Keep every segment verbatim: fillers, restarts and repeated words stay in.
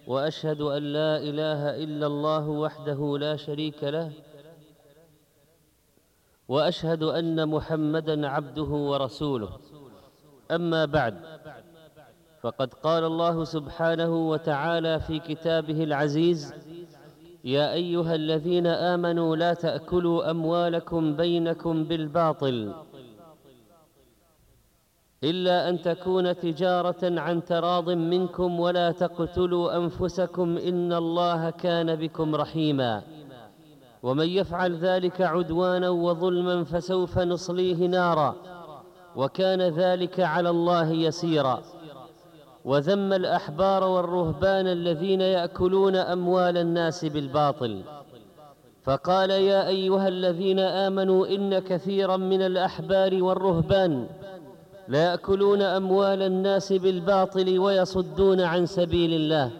وأشهد أن لا إله إلا الله وحده لا شريك له، وأشهد أن محمدًا عبده ورسوله. أما بعد، فقد قال الله سبحانه وتعالى في كتابه العزيز: يا أيها الذين آمنوا لا تأكلوا أموالكم بينكم بالباطل إلا أن تكون تجارة عن تراض منكم ولا تقتلوا أنفسكم إن الله كان بكم رحيما، ومن يفعل ذلك عدوانا وظلما فسوف نصليه نارا وكان ذلك على الله يسيرا. وذم الأحبار والرهبان الذين يأكلون أموال الناس بالباطل، فقال: يا أيها الذين آمنوا إن كثيرا من الأحبار والرهبان لا يأكلون أموال الناس بالباطل ويصدون عن سبيل الله.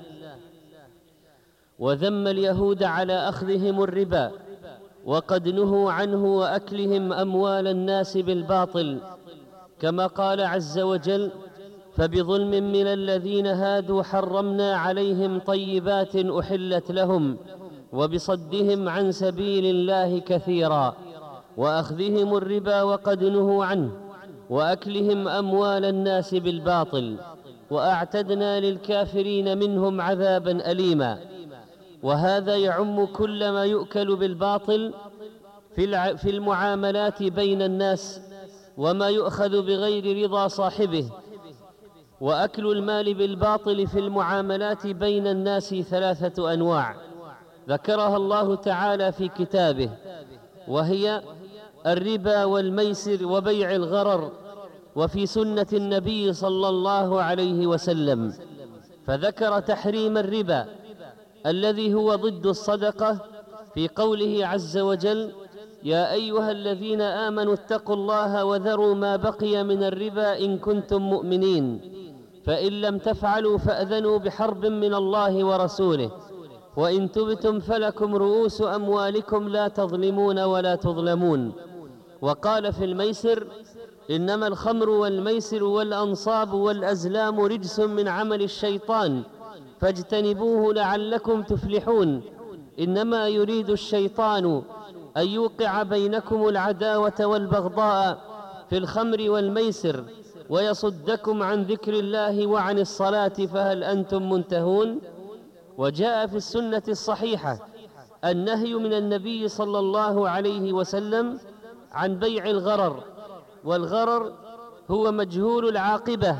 وذم اليهود على أخذهم الربا وقد نهوا عنه وأكلهم أموال الناس بالباطل، كما قال عز وجل: فبظلم من الذين هادوا حرمنا عليهم طيبات أحلت لهم وبصدهم عن سبيل الله كثيرا وأخذهم الربا وقد نهوا عنه وأكلهم أموال الناس بالباطل وأعتدنا للكافرين منهم عذابا أليما. وهذا يعم كل ما يؤكل بالباطل في المعاملات بين الناس وما يؤخذ بغير رضا صاحبه. وأكل المال بالباطل في المعاملات بين الناس ثلاثة أنواع ذكرها الله تعالى في كتابه، وهي الربا والميسر وبيع الغرر، وفي سنة النبي صلى الله عليه وسلم، فذكر تحريم الربا الذي هو ضد الصدقة في قوله عز وجل: يا أيها الذين آمنوا اتقوا الله وذروا ما بقي من الربا إن كنتم مؤمنين فإن لم تفعلوا فأذنوا بحرب من الله ورسوله وإن تبتم فلكم رؤوس أموالكم لا تظلمون ولا تظلمون. وقال في الميسر: إنما الخمر والميسر والأنصاب والأزلام رجس من عمل الشيطان فاجتنبوه لعلكم تفلحون. إنما يريد الشيطان أن يوقع بينكم العداوة والبغضاء في الخمر والميسر ويصدكم عن ذكر الله وعن الصلاة فهل أنتم منتهون؟ وجاء في السنة الصحيحة النهي من النبي صلى الله عليه وسلم عن بيع الغرر، والغرر هو مجهول العاقبة.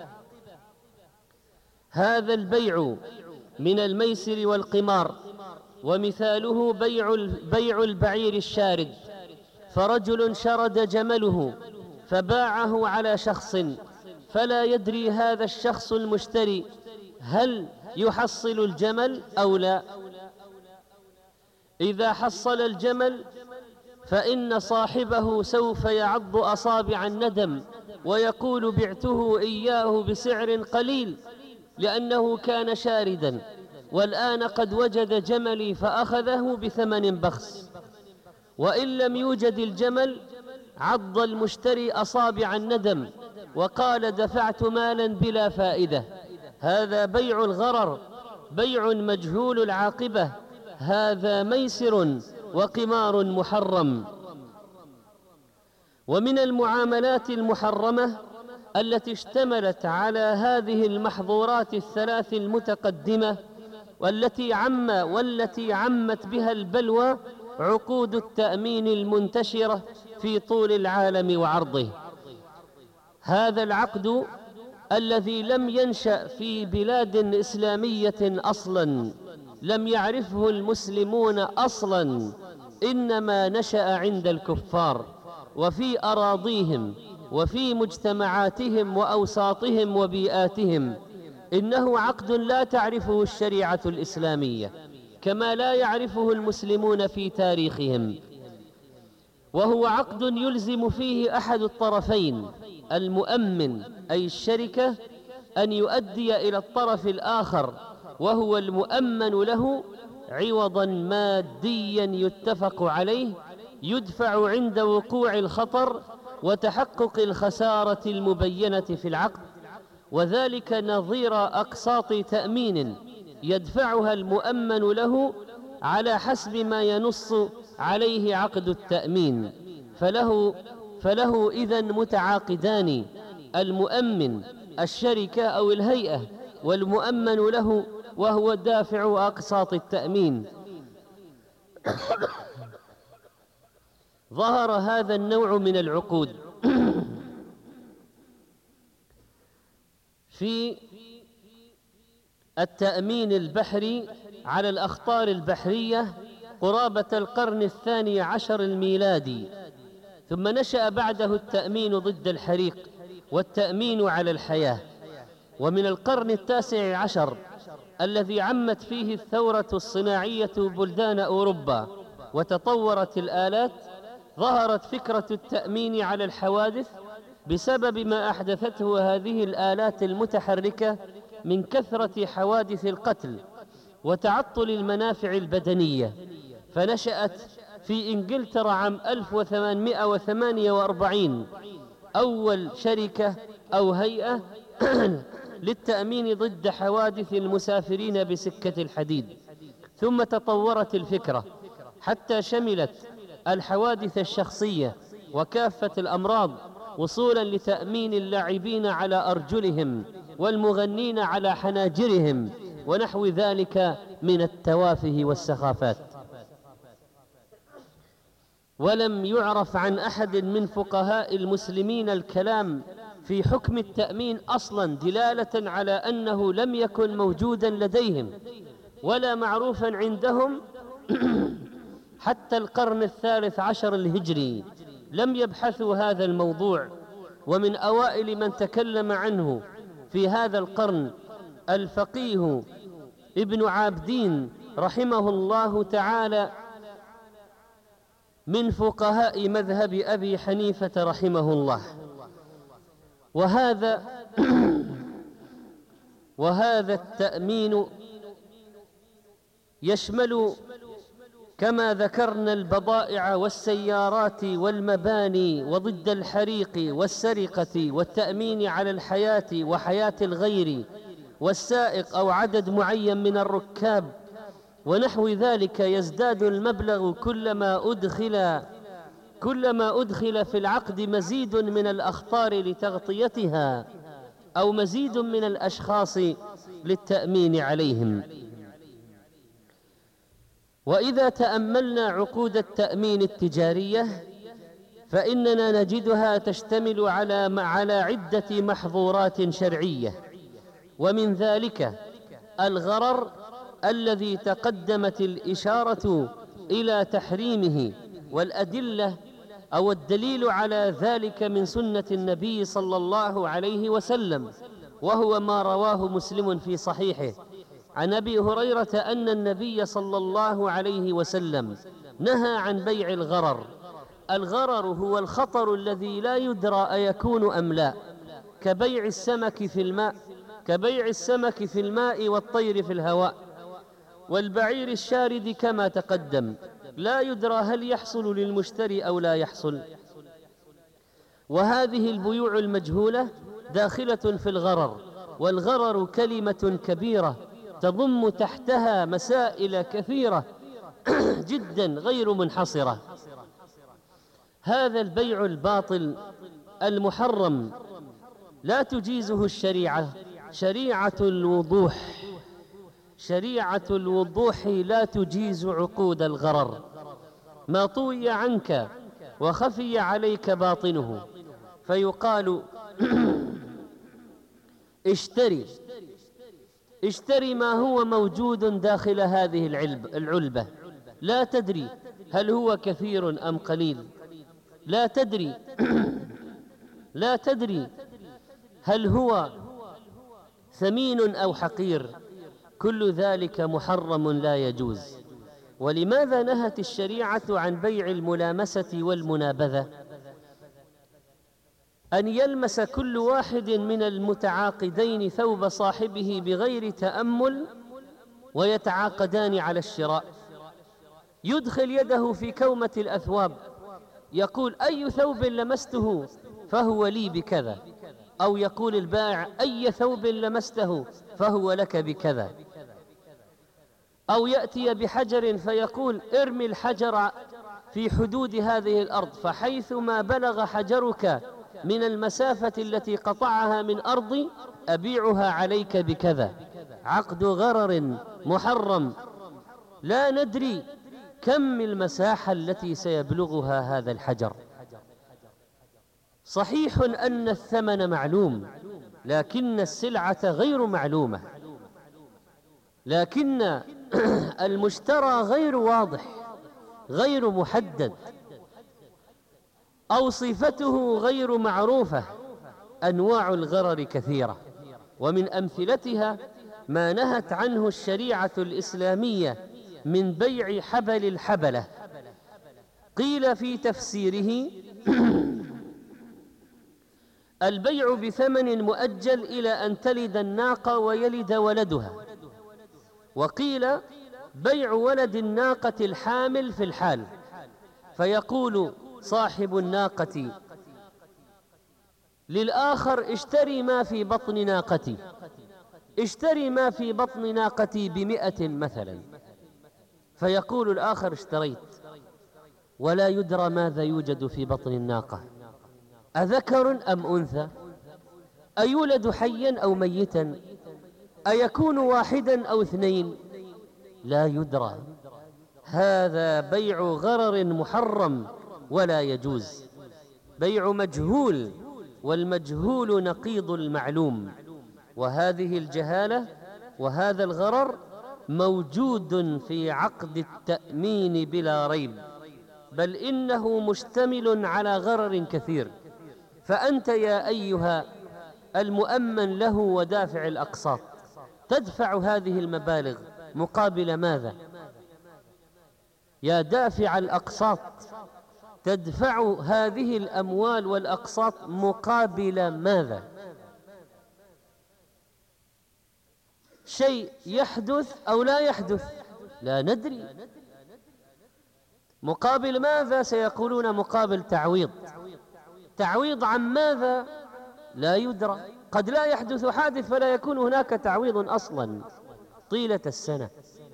هذا البيع من الميسر والقمار، ومثاله بيع بيع البعير الشارد، فرجل شرد جمله فباعه على شخص فلا يدري هذا الشخص المشتري هل يحصل الجمل أو لا. إذا حصل الجمل فإن صاحبه سوف يعض أصابع الندم ويقول: بعته إياه بسعر قليل لأنه كان شاردا، والآن قد وجد جملي فأخذه بثمن بخس. وإن لم يوجد الجمل عض المشتري أصابع الندم وقال: دفعت مالا بلا فائدة. هذا بيع الغرر، بيع مجهول العاقبة، هذا ميسر وقمار محرم. ومن المعاملات المحرمة التي اشتملت على هذه المحظورات الثلاث المتقدمة والتي عم والتي عمت بها البلوى عقود التأمين المنتشرة في طول العالم وعرضه. هذا العقد الذي لم ينشأ في بلاد إسلامية أصلا، لم يعرفه المسلمون أصلا، إنما نشأ عند الكفار وفي أراضيهم وفي مجتمعاتهم وأوساطهم وبيئاتهم. إنه عقد لا تعرفه الشريعة الإسلامية كما لا يعرفه المسلمون في تاريخهم، وهو عقد يلزم فيه أحد الطرفين المؤمن أي الشركة أن يؤدي إلى الطرف الآخر وهو المؤمن له عوضا ماديا يتفق عليه يدفع عند وقوع الخطر وتحقق الخسارة المبينة في العقد، وذلك نظير أقساط تأمين يدفعها المؤمن له على حسب ما ينص عليه عقد التأمين، فله فله إذن متعاقدان: المؤمن الشركة أو الهيئة، والمؤمن له وهو دافع أقساط التأمين. ظهر هذا النوع من العقود في التأمين البحري على الأخطار البحرية قرابة القرن الثاني عشر الميلادي، ثم نشأ بعده التأمين ضد الحريق والتأمين على الحياة. ومن القرن التاسع عشر الذي عمت فيه الثورة الصناعية بلدان أوروبا وتطورت الآلات، ظهرت فكرة التأمين على الحوادث بسبب ما أحدثته هذه الآلات المتحركة من كثرة حوادث القتل وتعطل المنافع البدنية. فنشأت في إنجلترا عام ألف وثمانمائة وثمانية وأربعين أول شركة أو هيئة للتأمين ضد حوادث المسافرين بسكة الحديد. ثم تطورت الفكرة حتى شملت الحوادث الشخصية وكافة الأمراض، وصولا لتأمين اللاعبين على أرجلهم والمغنين على حناجرهم ونحو ذلك من التوافه والسخافات. ولم يعرف عن أحد من فقهاء المسلمين الكلام في حكم التأمين أصلا دلالة على أنه لم يكن موجودا لديهم ولا معروفا عندهم حتى القرن الثالث عشر الهجري لم يبحثوا هذا الموضوع. ومن أوائل من تكلم عنه في هذا القرن الفقيه ابن عابدين رحمه الله تعالى من فقهاء مذهب أبي حنيفة رحمه الله. وهذا وهذا التأمين يشمل كما ذكرنا البضائع والسيارات والمباني وضد الحريق والسرقة والتأمين على الحياة وحياة الغير والسائق أو عدد معين من الركاب ونحو ذلك. يزداد المبلغ كلما أدخل كلما أدخل في العقد مزيد من الأخطار لتغطيتها أو مزيد من الأشخاص للتأمين عليهم. وإذا تأملنا عقود التأمين التجارية فإننا نجدها تشتمل على على عدة محظورات شرعية، ومن ذلك الغرر الذي تقدمت الإشارة إلى تحريمه، والأدلة أو الدليل على ذلك من سنة النبي صلى الله عليه وسلم، وهو ما رواه مسلم في صحيحه عن أبي هريرة أن النبي صلى الله عليه وسلم نهى عن بيع الغرر. الغرر هو الخطر الذي لا يدرى أيكون أم لا، كبيع السمك في الماء كبيع السمك في الماء والطير في الهواء والبعير الشارد كما تقدم، لا يدرى هل يحصل للمشتري أو لا يحصل. وهذه البيوع المجهولة داخلة في الغرر، والغرر كلمة كبيرة تضم تحتها مسائل كثيرة جدا غير منحصرة. هذا البيع الباطل المحرم لا تجيزه الشريعة، شريعة الوضوح شريعة الوضوح لا تجيز عقود الغرر. ما طوي عنك وخفي عليك باطنه، فيقال اشتري اشتري ما هو موجود داخل هذه العلبة، لا تدري هل هو كثير أم قليل، لا تدري لا تدري هل هو ثمين أو حقير. كل ذلك محرم لا يجوز. ولماذا نهت الشريعة عن بيع الملامسة والمنابذة؟ أن يلمس كل واحد من المتعاقدين ثوب صاحبه بغير تأمل ويتعاقدان على الشراء. يدخل يده في كومة الأثواب يقول أي ثوب لمسته فهو لي بكذا، أو يقول البائع أي ثوب لمسته فهو لك بكذا. أو يأتي بحجر فيقول ارمي الحجر في حدود هذه الأرض، فحيثما بلغ حجرك من المسافة التي قطعها من أرضي أبيعها عليك بكذا. عقد غرر محرم، لا ندري كم المساحة التي سيبلغها هذا الحجر. صحيح أن الثمن معلوم، لكن السلعة غير معلومة، لكن المشترى غير واضح، غير محدد، أو صفته غير معروفة. أنواع الغرر كثيرة، ومن أمثلتها ما نهت عنه الشريعة الإسلامية من بيع حبل الحبلة. قيل في تفسيره البيع بثمن مؤجل إلى أن تلد الناقة ويلد ولدها، وقيل بيع ولد الناقة الحامل في الحال، فيقول صاحب الناقة للآخر اشتري ما في بطن ناقتي، اشتري ما في بطن ناقتي بمئة مثلا، فيقول الآخر اشتريت، ولا يدرى ماذا يوجد في بطن الناقة، أذكر أم أنثى، أيولد حيا أو ميتا، أيكون واحدا أو اثنين، لا يدرى. هذا بيع غرر محرم ولا يجوز، بيع مجهول، والمجهول نقيض المعلوم. وهذه الجهالة وهذا الغرر موجود في عقد التأمين بلا ريب، بل إنه مشتمل على غرر كثير. فأنت يا أيها المؤمن له ودافع الأقساط تدفع هذه المبالغ مقابل ماذا؟ يا دافع الأقساط تدفع هذه الأموال والأقساط مقابل ماذا؟ شيء يحدث أو لا يحدث لا ندري. مقابل ماذا؟ سيقولون مقابل تعويض. تعويض عن ماذا؟ لا يدرى. قد لا يحدث حادث فلا يكون هناك تعويض أصلا طيلة السنة،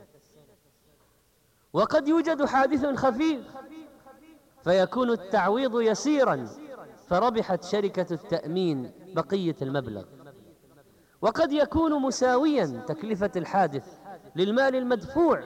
وقد يوجد حادث خفيف فيكون التعويض يسيرا فربحت شركة التأمين بقية المبلغ، وقد يكون مساويا تكلفة الحادث للمال المدفوع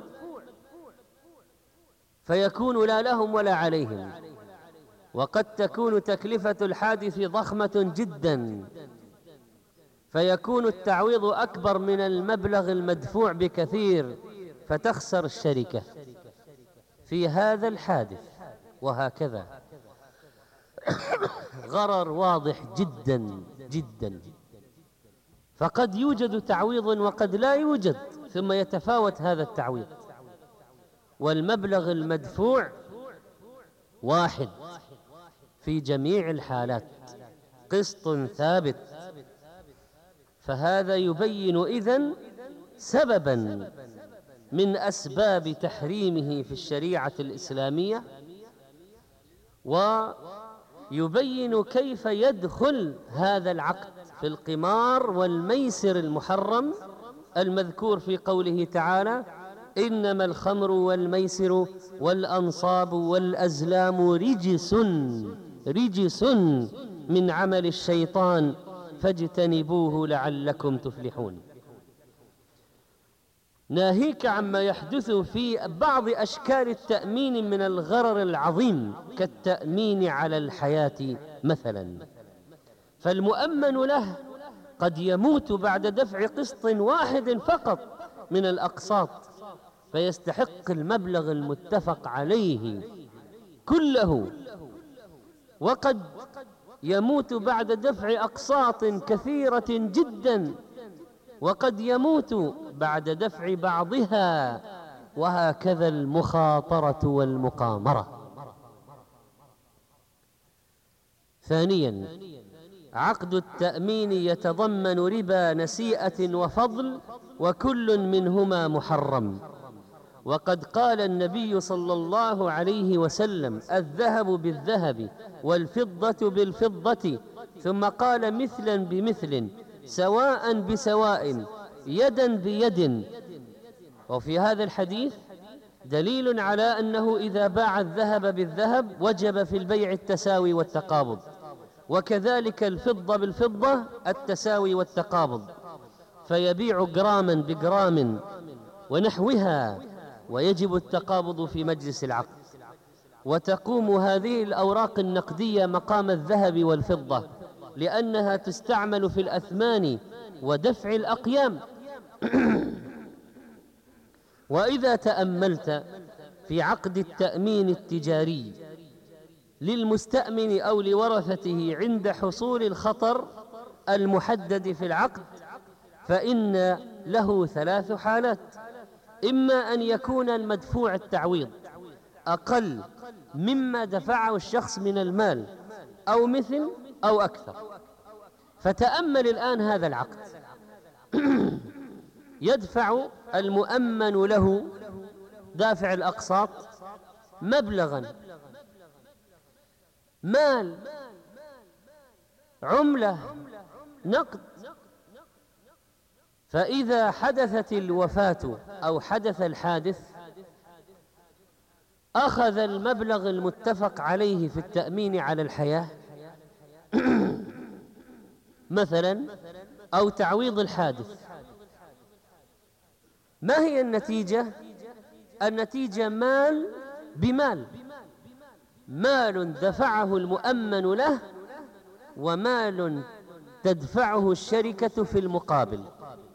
فيكون لا لهم ولا عليهم، وقد تكون تكلفة الحادث ضخمة جدا فيكون التعويض أكبر من المبلغ المدفوع بكثير فتخسر الشركة في هذا الحادث. وهكذا غرر واضح جدا جدا، فقد يوجد تعويض وقد لا يوجد، ثم يتفاوت هذا التعويض، والمبلغ المدفوع واحد في جميع الحالات، قسط ثابت. فهذا يبين إذن سببا من أسباب تحريمه في الشريعة الإسلامية، ويبين كيف يدخل هذا العقد في القمار والميسر المحرم المذكور في قوله تعالى إنما الخمر والميسر والأنصاب والأزلام رجس رجس من عمل الشيطان فاجتنبوه لعلكم تفلحون. ناهيك عما يحدث في بعض أشكال التأمين من الغرر العظيم كالتأمين على الحياة مثلا، فالمؤمن له قد يموت بعد دفع قسط واحد فقط من الأقساط فيستحق المبلغ المتفق عليه كله، وقد يموت بعد دفع أقساط كثيرة جدا، وقد يموت بعد دفع بعضها، وهكذا المخاطرة والمقامرة. ثانيا، عقد التأمين يتضمن ربا نسيئة وفضل، وكل منهما محرم. وقد قال النبي صلى الله عليه وسلم الذهب بالذهب والفضة بالفضة، ثم قال مثلا بمثل سواء بسواء يدا بيد، وفي هذا الحديث دليل على أنه إذا باع الذهب بالذهب وجب في البيع التساوي والتقابض، وكذلك الفضة بالفضة التساوي والتقابض، فيبيع جراما بجرام ونحوها ويجب التقابض في مجلس العقد. وتقوم هذه الأوراق النقدية مقام الذهب والفضة، لأنها تستعمل في الأثمان ودفع الأقيام. وإذا تأملت في عقد التأمين التجاري للمستأمن أو لورثته عند حصول الخطر المحدد في العقد، فإن له ثلاث حالات: إما أن يكون المدفوع التعويض أقل مما دفعه الشخص من المال، أو مثل أو أكثر. فتأمل الآن هذا العقد. يدفع المؤمن له دافع الأقساط مبلغا، مال، عملة، نقد. فإذا حدثت الوفاة أو حدث الحادث أخذ المبلغ المتفق عليه في التأمين على الحياة مثلا، أو تعويض الحادث. ما هي النتيجة؟ النتيجة مال بمال، مال دفعه المؤمن له ومال تدفعه الشركة في المقابل.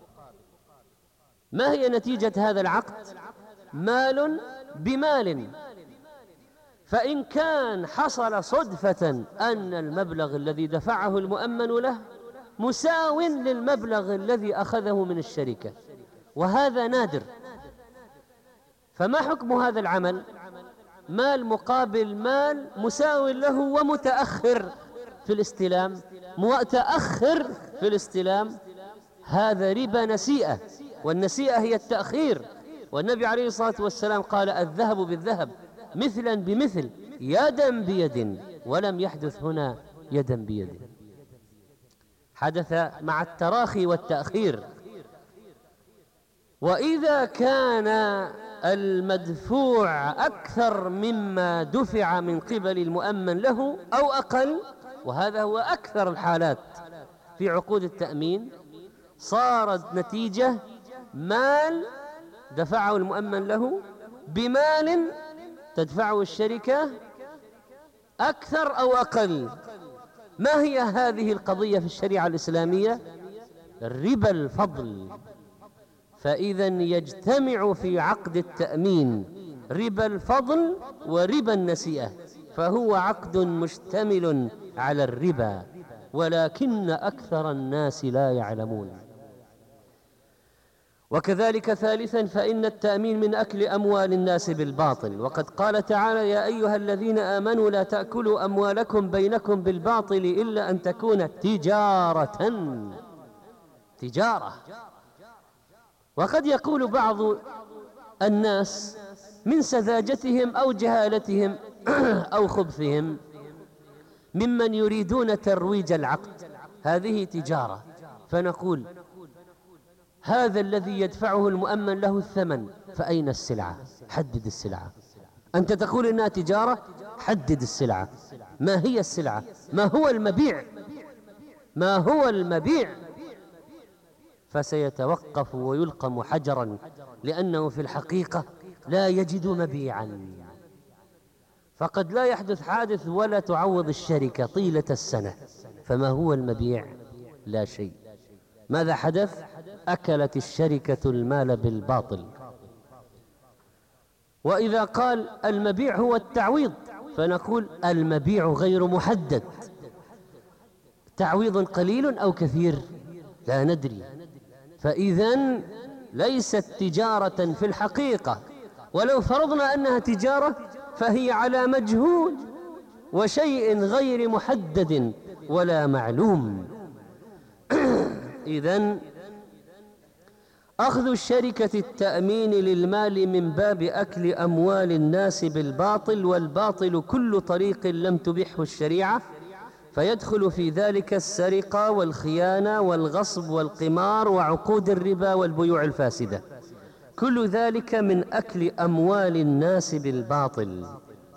ما هي نتيجة هذا العقد؟ مال بمال. فإن كان حصل صدفة أن المبلغ الذي دفعه المؤمن له مساو للمبلغ الذي أخذه من الشركة، وهذا نادر، فما حكم هذا العمل؟ مال مقابل مال مساو له ومتأخر في الاستلام، متأخر في الاستلام، هذا ربا نسيئة، والنسيئة هي التأخير. والنبي عليه الصلاة والسلام قال: الذهب بالذهب مثلا بمثل يدا بيد، ولم يحدث هنا يدا بيد، حدث مع التراخي والتأخير. وإذا كان المدفوع أكثر مما دفع من قبل المؤمن له أو أقل، وهذا هو أكثر الحالات في عقود التأمين، صارت نتيجة مال دفعه المؤمن له بمال تدفعه الشركة أكثر أو أقل. ما هي هذه القضية في الشريعة الإسلامية؟ ربا الفضل. فإذا يجتمع في عقد التأمين ربا الفضل وربا النسيئة، فهو عقد مشتمل على الربا، ولكن أكثر الناس لا يعلمون. وكذلك ثالثا، فإن التأمين من أكل أموال الناس بالباطل، وقد قال تعالى: يا أيها الذين آمنوا لا تأكلوا أموالكم بينكم بالباطل إلا أن تكون تجارة تجارة. وقد يقول بعض الناس من سذاجتهم أو جهالتهم أو خبثهم ممن يريدون ترويج العقد: هذه تجارة. فنقول: هذا الذي يدفعه المؤمن له الثمن، فأين السلعة؟ حدد السلعة. أنت تقول إنها تجارة، حدد السلعة. ما هي السلعة؟ ما هو المبيع؟ ما هو المبيع؟ فسيتوقف ويلقم حجرا، لأنه في الحقيقة لا يجد مبيعا. فقد لا يحدث حادث ولا تعوض الشركة طيلة السنة، فما هو المبيع؟ لا شيء. ماذا حدث؟ أكلت الشركة المال بالباطل. وإذا قال المبيع هو التعويض، فنقول المبيع غير محدد، تعويض قليل أو كثير لا ندري. فإذن ليست تجارة في الحقيقة، ولو فرضنا أنها تجارة فهي على مجهول وشيء غير محدد ولا معلوم. إذن أخذ الشركة التأمين للمال من باب أكل أموال الناس بالباطل، والباطل كل طريق لم تبحه الشريعة، فيدخل في ذلك السرقة والخيانة والغصب والقمار وعقود الربا والبيوع الفاسدة. كل ذلك من أكل أموال الناس بالباطل.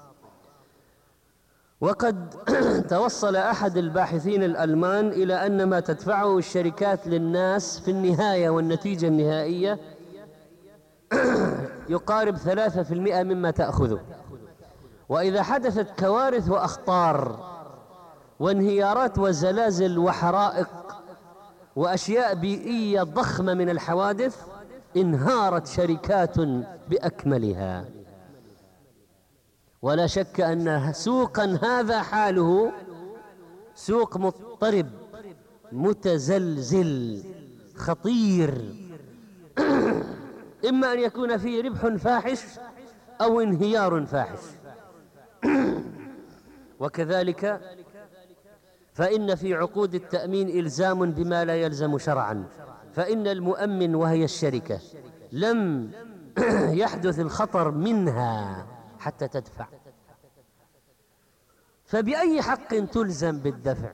وقد توصل أحد الباحثين الألمان إلى أن ما تدفعه الشركات للناس في النهاية والنتيجة النهائية يقارب ثلاثة في المئة مما تأخذه. وإذا حدثت كوارث وأخطار وانهيارات وزلازل وحرائق وأشياء بيئية ضخمة من الحوادث، انهارت شركات بأكملها. ولا شك أن سوقا هذا حاله سوق مضطرب متزلزل خطير، إما أن يكون فيه ربح فاحش أو انهيار فاحش. وكذلك فإن في عقود التأمين إلزام بما لا يلزم شرعا، فإن المؤمن وهي الشركة لم يحدث الخطر منها حتى تدفع، فبأي حق تلزم بالدفع؟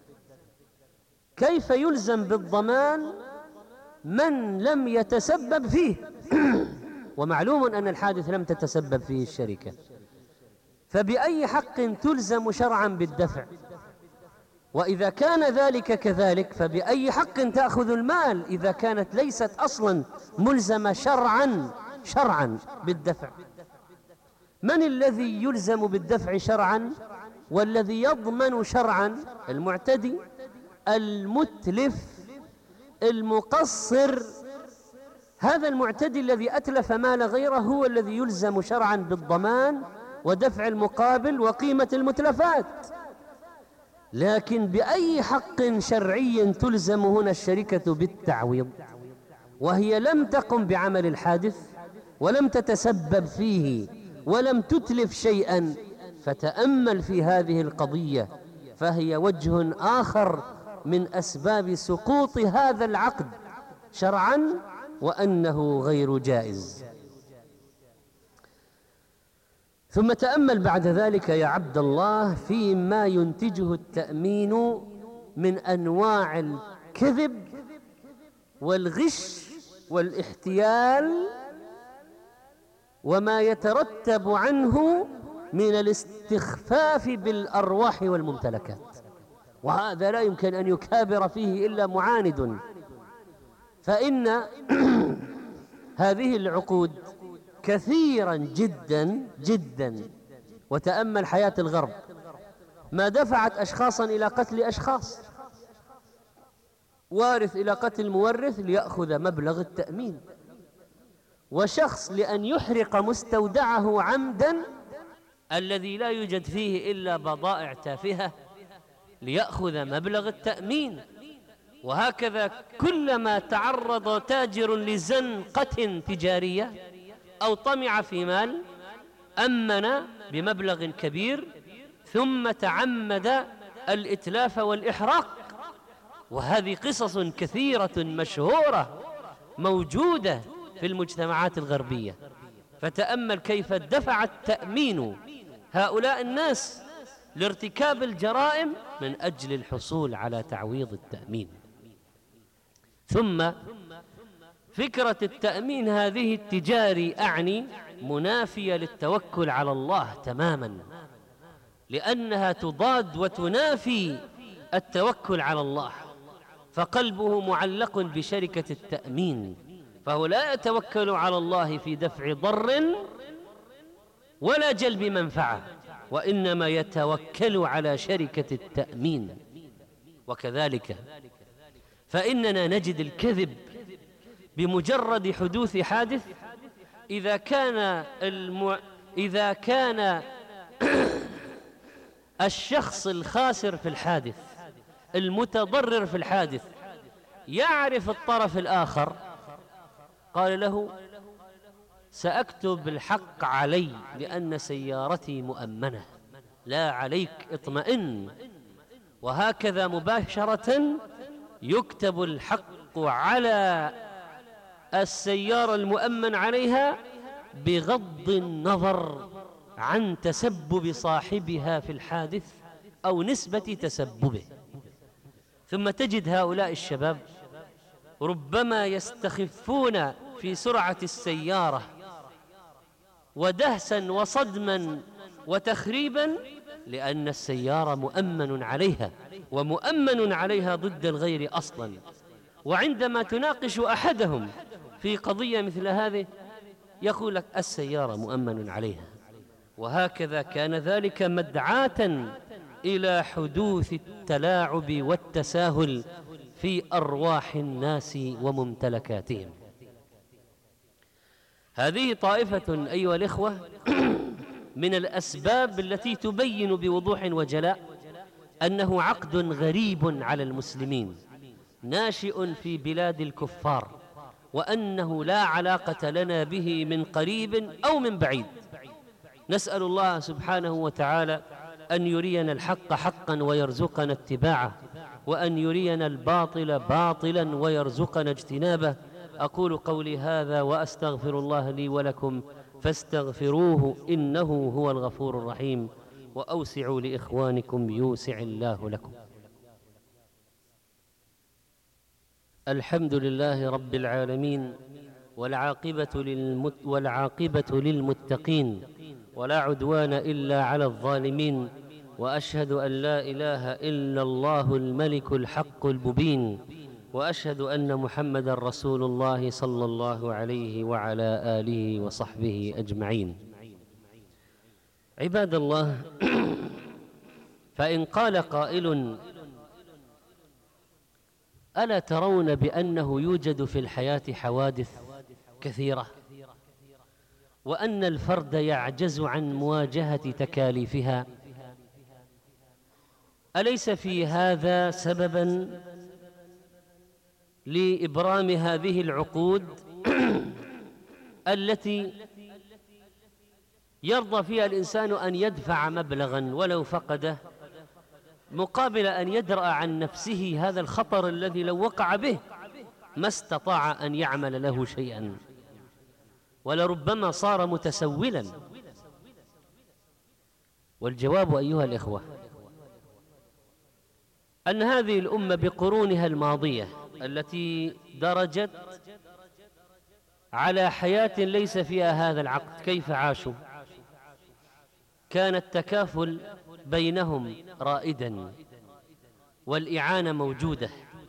كيف يلزم بالضمان من لم يتسبب فيه؟ ومعلوم أن الحادث لم تتسبب فيه الشركة، فبأي حق تلزم شرعا بالدفع؟ وإذا كان ذلك كذلك فبأي حق تأخذ المال إذا كانت ليست أصلا ملزمة شرعا شرعا بالدفع؟ من الذي يلزم بالدفع شرعا والذي يضمن شرعا؟ المعتدي، المتلف، المقصر. هذا المعتدي الذي أتلف مال غيره هو الذي يلزم شرعا بالضمان ودفع المقابل وقيمة المتلفات. لكن بأي حق شرعي تلزم هنا الشركة بالتعويض وهي لم تقم بعمل الحادث ولم تتسبب فيه ولم تتلف شيئا؟ فتأمل في هذه القضية، فهي وجه آخر من أسباب سقوط هذا العقد شرعا وأنه غير جائز. ثم تأمل بعد ذلك يا عبد الله فيما ينتجه التأمين من أنواع الكذب والغش والاحتيال وما يترتب عنه من الاستخفاف بالأرواح والممتلكات، وهذا لا يمكن أن يكابر فيه إلا معاند. فإن هذه العقود كثيرا جدا جدا، وتأمل حياة الغرب ما دفعت أشخاصا إلى قتل أشخاص، وارث إلى قتل مورث ليأخذ مبلغ التأمين، وشخص لأن يحرق مستودعه عمدا الذي لا يوجد فيه إلا بضائع تافهة ليأخذ مبلغ التأمين. وهكذا كلما تعرض تاجر لزنقة تجارية أو طمع في مال أمن بمبلغ كبير ثم تعمد الإتلاف والإحراق. وهذه قصص كثيرة مشهورة موجودة في المجتمعات الغربية. فتأمل كيف دفع التأمين هؤلاء الناس لارتكاب الجرائم من أجل الحصول على تعويض التأمين. ثم فكرة التأمين هذه التجاري أعني منافية للتوكل على الله تماما، لأنها تضاد وتنافي التوكل على الله، فقلبه معلق بشركة التأمين، فهو لا يتوكل على الله في دفع ضر ولا جلب منفعة، وإنما يتوكل على شركة التأمين. وكذلك فإننا نجد الكذب بمجرد حدوث حادث إذا كان الم... إذا كان الشخص الخاسر في الحادث المتضرر في الحادث يعرف الطرف الآخر، قال له سأكتب الحق علي لأن سيارتي مؤمنة، لا عليك اطمئن. وهكذا مباشرة يكتب الحق على السيارة المؤمن عليها بغض النظر عن تسبب صاحبها في الحادث أو نسبة تسببه. ثم تجد هؤلاء الشباب ربما يستخفون في سرعة السيارة ودهسا وصدما وتخريبا، لأن السيارة مؤمن عليها، ومؤمن عليها ضد الغير أصلا. وعندما تناقش أحدهم في قضية مثل هذه يقول لك السيارة مؤمن عليها. وهكذا كان ذلك مدعاة إلى حدوث التلاعب والتساهل في أرواح الناس وممتلكاتهم. هذه طائفة أيها الإخوة من الأسباب التي تبين بوضوح وجلاء أنه عقد غريب على المسلمين ناشئ في بلاد الكفار، وأنه لا علاقة لنا به من قريب أو من بعيد. نسأل الله سبحانه وتعالى أن يرينا الحق حقا ويرزقنا اتباعه، وأن يرينا الباطل باطلا ويرزقنا اجتنابه. أقول قولي هذا وأستغفر الله لي ولكم فاستغفروه إنه هو الغفور الرحيم، وأوسعوا لإخوانكم يوسع الله لكم. الحمد لله رب العالمين، والعاقبة للمت والعاقبة للمتقين، ولا عدوان إلا على الظالمين. وأشهد أن لا إله إلا الله الملك الحق المبين، وأشهد أن محمدا رسول الله صلى الله عليه وعلى آله وصحبه أجمعين. عباد الله، فإن قال قائل: ألا ترون بأنه يوجد في الحياة حوادث كثيرة، وأن الفرد يعجز عن مواجهة تكاليفها؟ أليس في هذا سببا لإبرام هذه العقود التي يرضى فيها الإنسان أن يدفع مبلغا ولو فقده مقابل أن يدرأ عن نفسه هذا الخطر الذي لو وقع به ما استطاع أن يعمل له شيئا، ولربما صار متسولا؟ والجواب أيها الإخوة أن هذه الأمة بقرونها الماضية التي درجت على حياة ليس فيها هذا العقد، كيف عاشوا؟ كان التكافل بينهم رائدا، والإعانة موجودة،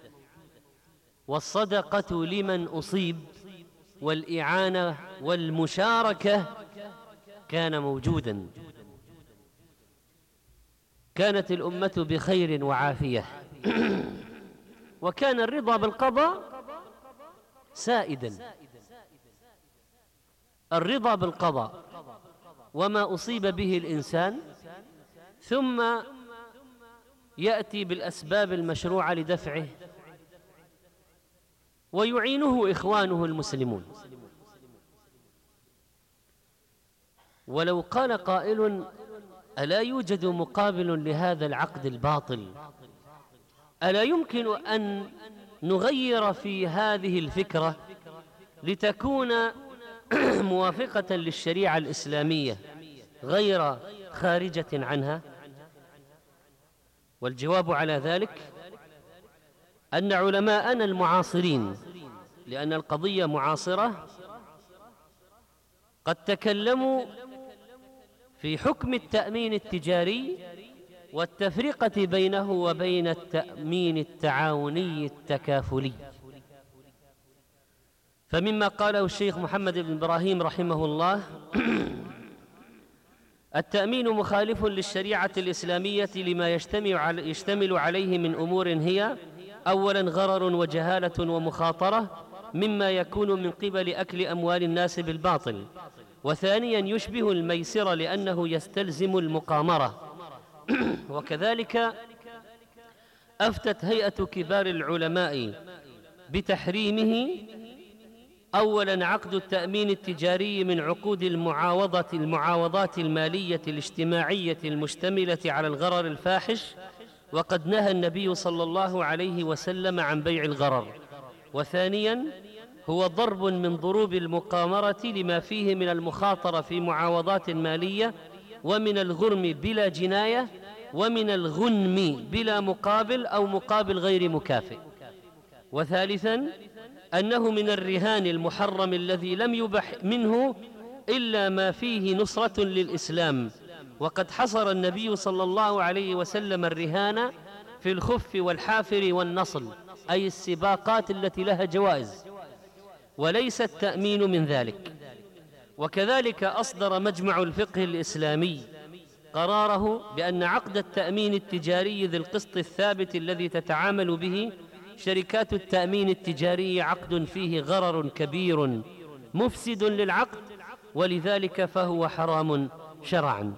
والصدقة لمن أصيب، والإعانة والمشاركة كان موجودا. كانت الأمة بخير وعافية، وكان الرضا بالقضاء سائدا. الرضا بالقضاء وما أصيب به الإنسان، ثم يأتي بالأسباب المشروعة لدفعه، ويعينه إخوانه المسلمون. ولو قال قائل: ألا يوجد مقابل لهذا العقد الباطل؟ ألا يمكن أن نغير في هذه الفكرة لتكون موافقة للشريعة الإسلامية غير خارجة عنها؟ والجواب على ذلك أن علماءنا المعاصرين، لأن القضية معاصرة، قد تكلموا في حكم التأمين التجاري والتفرقة بينه وبين التأمين التعاوني التكافلي. فمما قاله الشيخ محمد بن إبراهيم رحمه الله: التأمين مخالف للشريعة الإسلامية لما يشتمل عليه من أمور هي: أولا غرر وجهالة ومخاطرة مما يكون من قبل أكل أموال الناس بالباطل، وثانيا يشبه الميسر لأنه يستلزم المقامرة. وكذلك أفتت هيئة كبار العلماء بتحريمه: أولا عقد التأمين التجاري من عقود المعاوضة المعاوضات المالية الاجتماعية المشتملة على الغرر الفاحش، وقد نهى النبي صلى الله عليه وسلم عن بيع الغرر. وثانيا هو ضرب من ضروب المقامرة لما فيه من المخاطرة في معاوضات مالية، ومن الغرم بلا جناية، ومن الغنم بلا مقابل أو مقابل غير مكافئ. وثالثا أنه من الرهان المحرم الذي لم يبح منه إلا ما فيه نصرة للإسلام. وقد حصر النبي صلى الله عليه وسلم الرهان في الخف والحافر والنصل، أي السباقات التي لها جوائز، وليس التأمين من ذلك. وكذلك أصدر مجمع الفقه الإسلامي قراره بأن عقد التأمين التجاري ذي القسط الثابت الذي تتعامل به شركات التأمين التجاري عقد فيه غرر كبير مفسد للعقد، ولذلك فهو حرام شرعا.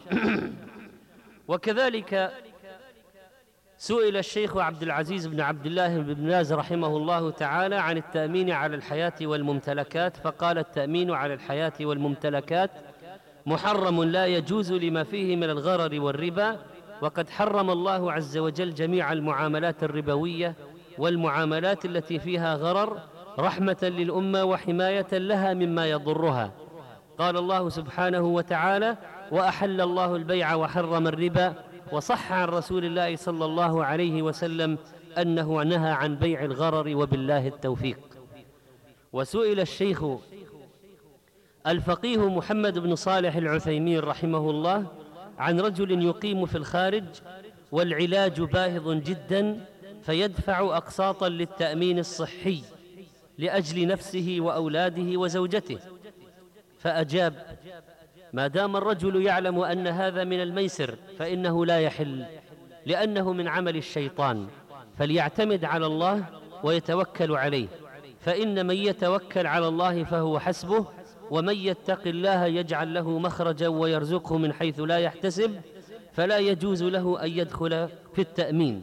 وكذلك سئل الشيخ عبد العزيز بن عبد الله بن باز رحمه الله تعالى عن التأمين على الحياة والممتلكات، فقال: التأمين على الحياة والممتلكات محرم لا يجوز لما فيه من الغرر والربا، وقد حرم الله عز وجل جميع المعاملات الربوية والمعاملات التي فيها غرر رحمة للأمة وحماية لها مما يضرها. قال الله سبحانه وتعالى: وأحل الله البيع وحرم الربا، وصح عن رسول الله صلى الله عليه وسلم أنه نهى عن بيع الغرر، وبالله التوفيق. وسئل الشيخ الفقيه محمد بن صالح العثيمين رحمه الله عن رجل يقيم في الخارج والعلاج باهظ جدا، فيدفع أقساطا للتأمين الصحي لأجل نفسه وأولاده وزوجته، فأجاب: ما دام الرجل يعلم أن هذا من الميسر فإنه لا يحل، لأنه من عمل الشيطان، فليعتمد على الله ويتوكل عليه، فإن من يتوكل على الله فهو حسبه، ومن يتق الله يجعل له مخرجا ويرزقه من حيث لا يحتسب، فلا يجوز له أن يدخل في التأمين.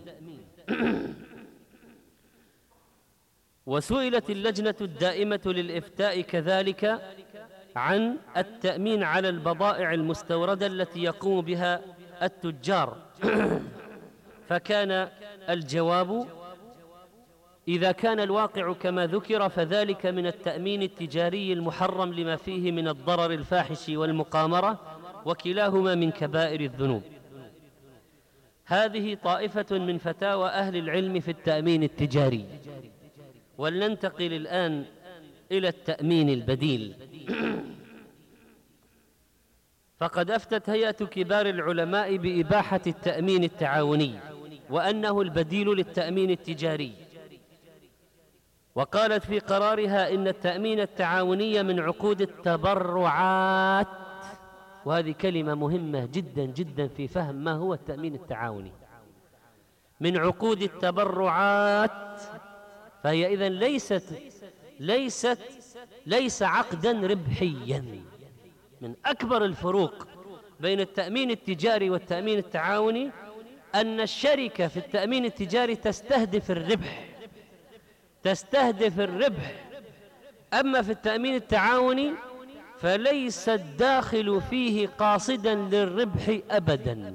وسئلت اللجنة الدائمة للإفتاء كذلك عن التأمين على البضائع المستوردة التي يقوم بها التجار، فكان الجواب: إذا كان الواقع كما ذكر فذلك من التأمين التجاري المحرم لما فيه من الضرر الفاحش والمقامرة، وكلاهما من كبائر الذنوب. هذه طائفة من فتاوى أهل العلم في التأمين التجاري. ولننتقل الآن إلى التأمين البديل. فقد أفتت هيئة كبار العلماء بإباحة التأمين التعاوني، وأنه البديل للتأمين التجاري، وقالت في قرارها إن التأمين التعاوني من عقود التبرعات. وهذه كلمة مهمة جدا جدا في فهم ما هو التأمين التعاوني. من عقود التبرعات، فهي إذن ليست ليست ليس عقدا ربحيا. من أكبر الفروق بين التأمين التجاري والتأمين التعاوني أن الشركة في التأمين التجاري تستهدف الربح تستهدف الربح أما في التأمين التعاوني فليس الداخل فيه قاصدا للربح أبدا.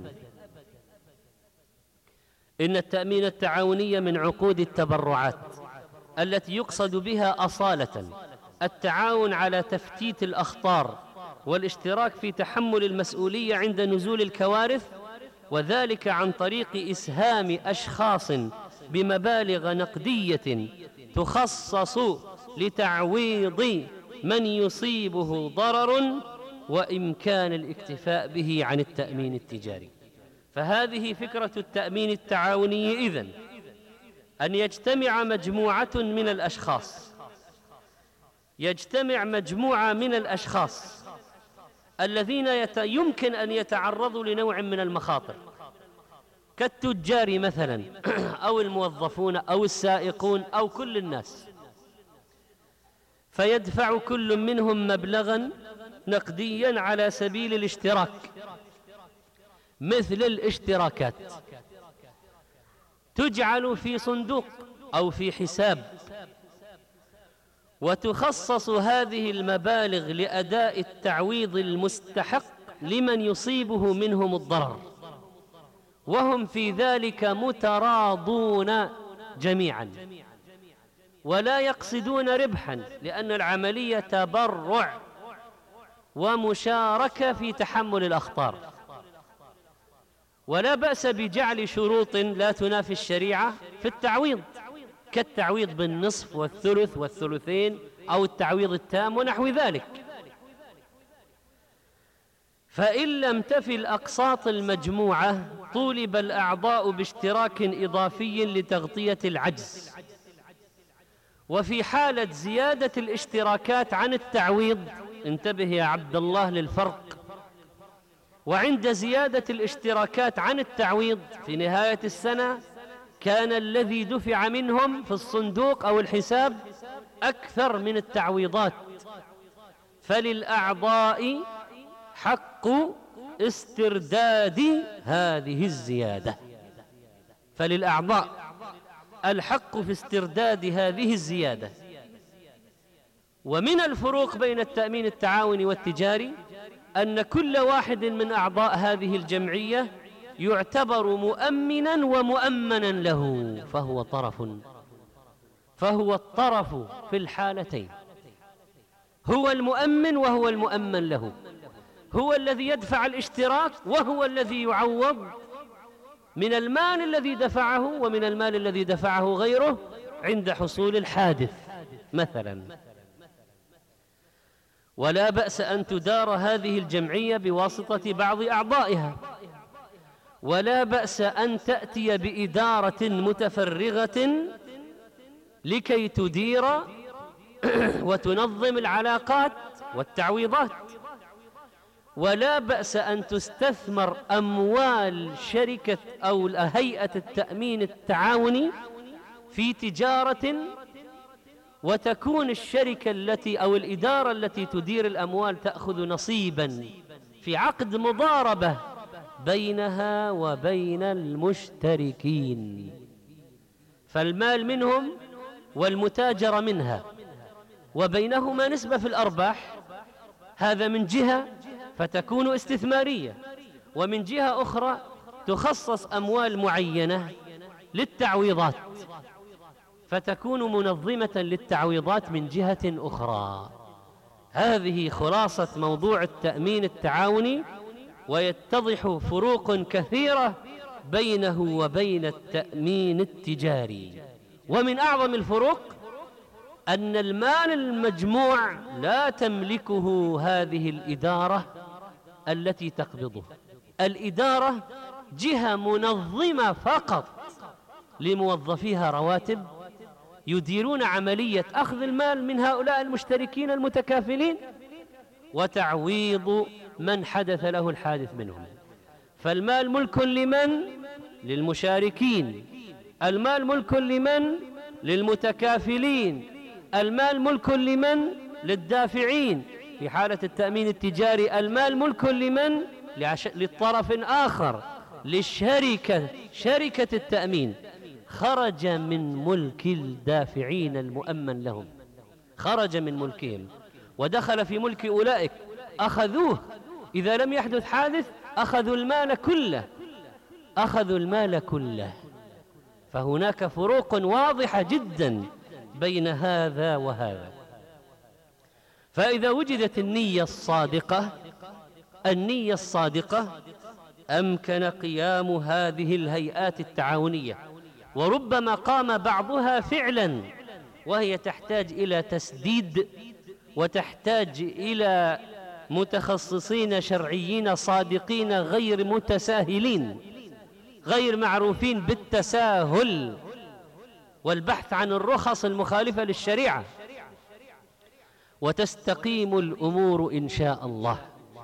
إن التأمين التعاوني من عقود التبرعات التي يقصد بها أصالة التعاون على تفتيت الأخطار والاشتراك في تحمل المسؤولية عند نزول الكوارث، وذلك عن طريق إسهام أشخاص بمبالغ نقدية تخصص لتعويض من يصيبه ضرر وإمكان الاكتفاء به عن التأمين التجاري. فهذه فكرة التأمين التعاوني إذن، أن يجتمع مجموعة من الأشخاص يجتمع مجموعة من الأشخاص الذين يت... يمكن أن يتعرضوا لنوع من المخاطر، كالتجار مثلا أو الموظفون أو السائقون أو كل الناس، فيدفع كل منهم مبلغا نقديا على سبيل الاشتراك، مثل الاشتراكات تجعل في صندوق أو في حساب، وتخصص هذه المبالغ لأداء التعويض المستحق لمن يصيبه منهم الضرر، وهم في ذلك متراضون جميعا ولا يقصدون ربحا، لأن العملية تبرع ومشاركة في تحمل الأخطار. ولا بأس بجعل شروط لا تنافي الشريعة في التعويض، كالتعويض بالنصف والثلث والثلثين أو التعويض التام ونحو ذلك. فإن لم تفي الأقساط المجموعة طولب الأعضاء باشتراك إضافي لتغطية العجز. وفي حالة زيادة الاشتراكات عن التعويض، انتبه يا عبد الله للفرق، وعند زيادة الاشتراكات عن التعويض في نهاية السنة كان الذي دفع منهم في الصندوق أو الحساب أكثر من التعويضات، فللأعضاء حق استرداد هذه الزيادة. فللأعضاء الحق في استرداد هذه الزيادة. ومن الفروق بين التأمين التعاوني والتجاري أن كل واحد من أعضاء هذه الجمعية يعتبر مؤمنا ومؤمنا له، فهو طرف فهو الطرف في الحالتين، هو المؤمن وهو المؤمن له، هو الذي يدفع الاشتراك وهو الذي يعوض من المال الذي دفعه ومن المال الذي دفعه غيره عند حصول الحادث مثلا. ولا بأس أن تدار هذه الجمعية بواسطة بعض أعضائها، ولا بأس أن تأتي بإدارة متفرغة لكي تدير وتنظم العلاقات والتعويضات. ولا بأس أن تستثمر أموال شركة أو هيئة التأمين التعاوني في تجارة، وتكون الشركة التي أو الإدارة التي تدير الأموال تأخذ نصيبا في عقد مضاربة بينها وبين المشتركين، فالمال منهم والمتاجرة منها، وبينهما نسبة في الأرباح. هذا من جهة فتكون استثمارية، ومن جهة أخرى تخصص أموال معينة للتعويضات فتكون منظمة للتعويضات من جهة أخرى. هذه خلاصة موضوع التأمين التعاوني، ويتضح فروق كثيرة بينه وبين التأمين التجاري. ومن أعظم الفروق أن المال المجموع لا تملكه هذه الإدارة التي تقبضه. الإدارة جهة منظمة فقط لموظفيها رواتب يديرون عملية أخذ المال من هؤلاء المشتركين المتكافلين وتعويض من حدث له الحادث منهم. فالمال ملك لمن؟ للمشاركين. المال ملك لمن؟ للمتكافلين. المال ملك لمن؟ للدافعين. في حالة التأمين التجاري المال ملك لمن؟ للطرف آخر، للشركة، شركة التأمين. خرج من ملك الدافعين المؤمن لهم، خرج من ملكهم ودخل في ملك أولئك، أخذوه. إذا لم يحدث حادث أخذوا المال كله، أخذوا المال كله. فهناك فروق واضحة جدا بين هذا وهذا. فإذا وجدت النية الصادقة النية الصادقة أمكن قيام هذه الهيئات التعاونية، وربما قام بعضها فعلا، وهي تحتاج إلى تسديد وتحتاج إلى متخصصين شرعيين صادقين غير متساهلين، غير معروفين بالتساهل والبحث عن الرخص المخالفة للشريعة، وتستقيم الأمور إن شاء الله.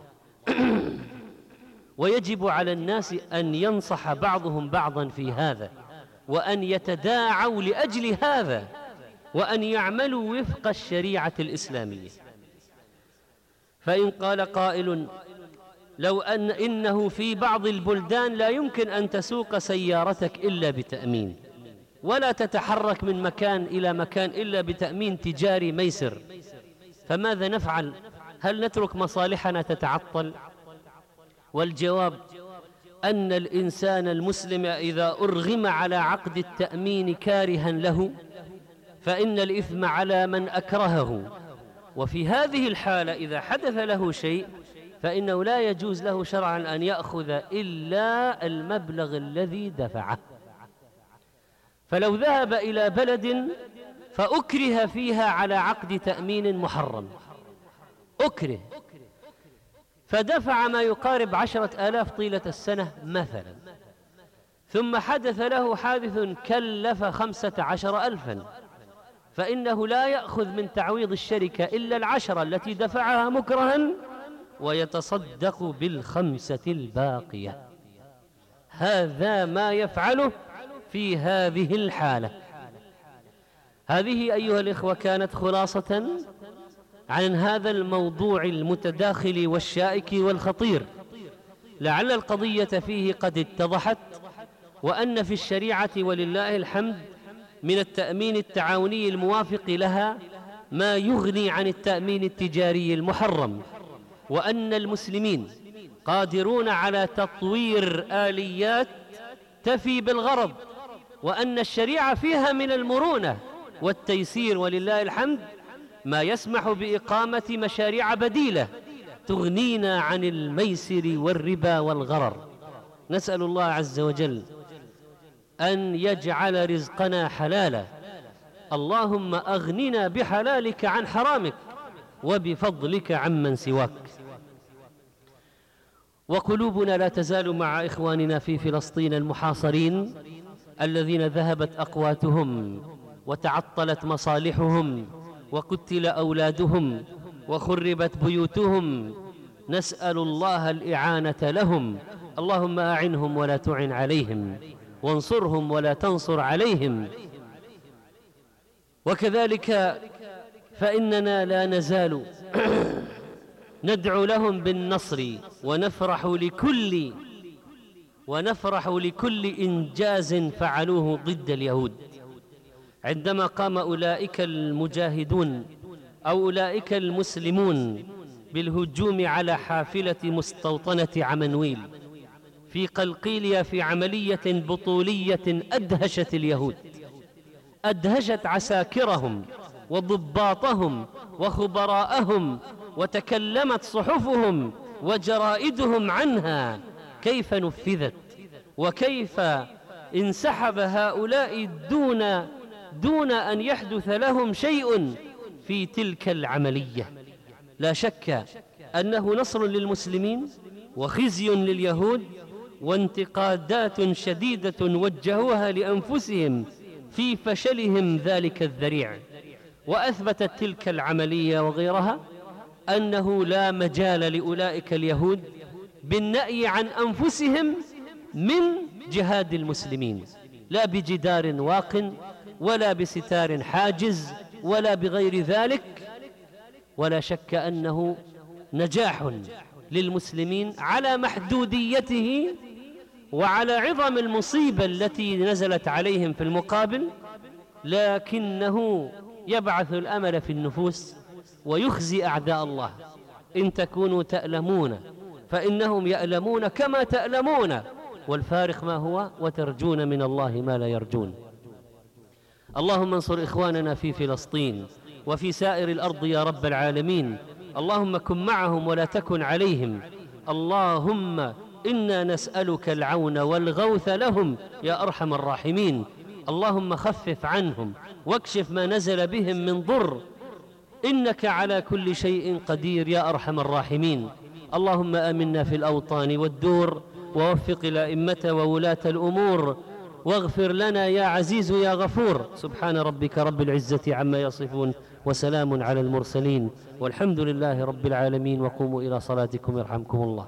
ويجب على الناس أن ينصح بعضهم بعضا في هذا، وأن يتداعوا لأجل هذا، وأن يعملوا وفق الشريعة الإسلامية. فإن قال قائل لو أن إنه في بعض البلدان لا يمكن أن تسوق سيارتك إلا بتأمين، ولا تتحرك من مكان إلى مكان إلا بتأمين تجاري ميسر، فماذا نفعل؟ هل نترك مصالحنا تتعطل؟ والجواب أن الإنسان المسلم إذا أرغم على عقد التأمين كارها له فإن الإثم على من أكرهه. وفي هذه الحالة إذا حدث له شيء فإنه لا يجوز له شرعا أن يأخذ إلا المبلغ الذي دفعه. فلو ذهب إلى بلد فأكره فيها على عقد تأمين محرم، أكره، فدفع ما يقارب عشرة آلاف طيلة السنة مثلا، ثم حدث له حادث كلف خمسة عشر ألفا، فإنه لا يأخذ من تعويض الشركة إلا العشرة التي دفعها مكرها، ويتصدق بالخمسة الباقية. هذا ما يفعله في هذه الحالة. هذه أيها الإخوة كانت خلاصة عن هذا الموضوع المتداخل والشائك والخطير، لعل القضية فيه قد اتضحت، وأن في الشريعة ولله الحمد من التأمين التعاوني الموافق لها ما يغني عن التأمين التجاري المحرم، وأن المسلمين قادرون على تطوير آليات تفي بالغرض، وأن الشريعة فيها من المرونة والتيسير ولله الحمد ما يسمح بإقامة مشاريع بديلة تغنينا عن الميسر والربا والغرر. نسأل الله عز وجل أن يجعل رزقنا حلالا. اللهم أغننا بحلالك عن حرامك وبفضلك عمن سواك. وقلوبنا لا تزال مع إخواننا في فلسطين المحاصرين الذين ذهبت أقواتهم وتعطلت مصالحهم وقتل أولادهم وخربت بيوتهم. نسأل الله الإعانة لهم. اللهم أعنهم ولا تعن عليهم، وانصرهم ولا تنصر عليهم. وكذلك فإننا لا نزال ندعو لهم بالنصر، ونفرح لكل ونفرح لكل إنجاز فعلوه ضد اليهود. عندما قام أولئك المجاهدون أو أولئك المسلمون بالهجوم على حافلة مستوطنة عمنويل في قلقيلية في عملية بطولية أدهشت اليهود، أدهشت عساكرهم وضباطهم وخبراءهم، وتكلمت صحفهم وجرائدهم عنها كيف نفذت وكيف انسحب هؤلاء دون دون أن يحدث لهم شيء في تلك العملية. لا شك أنه نصر للمسلمين وخزي لليهود وانتقادات شديدة وجهوها لأنفسهم في فشلهم ذلك الذريع. وأثبتت تلك العملية وغيرها أنه لا مجال لأولئك اليهود بالنأي عن أنفسهم من جهاد المسلمين، لا بجدار واق ولا بستار حاجز ولا بغير ذلك. ولا شك أنه نجاح للمسلمين على محدوديته وعلى عظم المصيبة التي نزلت عليهم في المقابل، لكنه يبعث الأمل في النفوس ويخزي أعداء الله. إن تكونوا تألمون فإنهم يألمون كما تألمون، والفارق ما هو؟ وترجون من الله ما لا يرجون. اللهم انصر إخواننا في فلسطين وفي سائر الأرض يا رب العالمين. اللهم كن معهم ولا تكن عليهم. اللهم إنا نسألك العون والغوث لهم يا أرحم الراحمين. اللهم خفف عنهم واكشف ما نزل بهم من ضر، إنك على كل شيء قدير يا أرحم الراحمين. اللهم آمنا في الأوطان والدور، ووفق الأئمة وولاة الأمور، واغفر لنا يا عزيز يا غفور. سبحان ربك رب العزة عما يصفون، وسلام على المرسلين، والحمد لله رب العالمين. وقوموا إلى صلاتكم يرحمكم الله.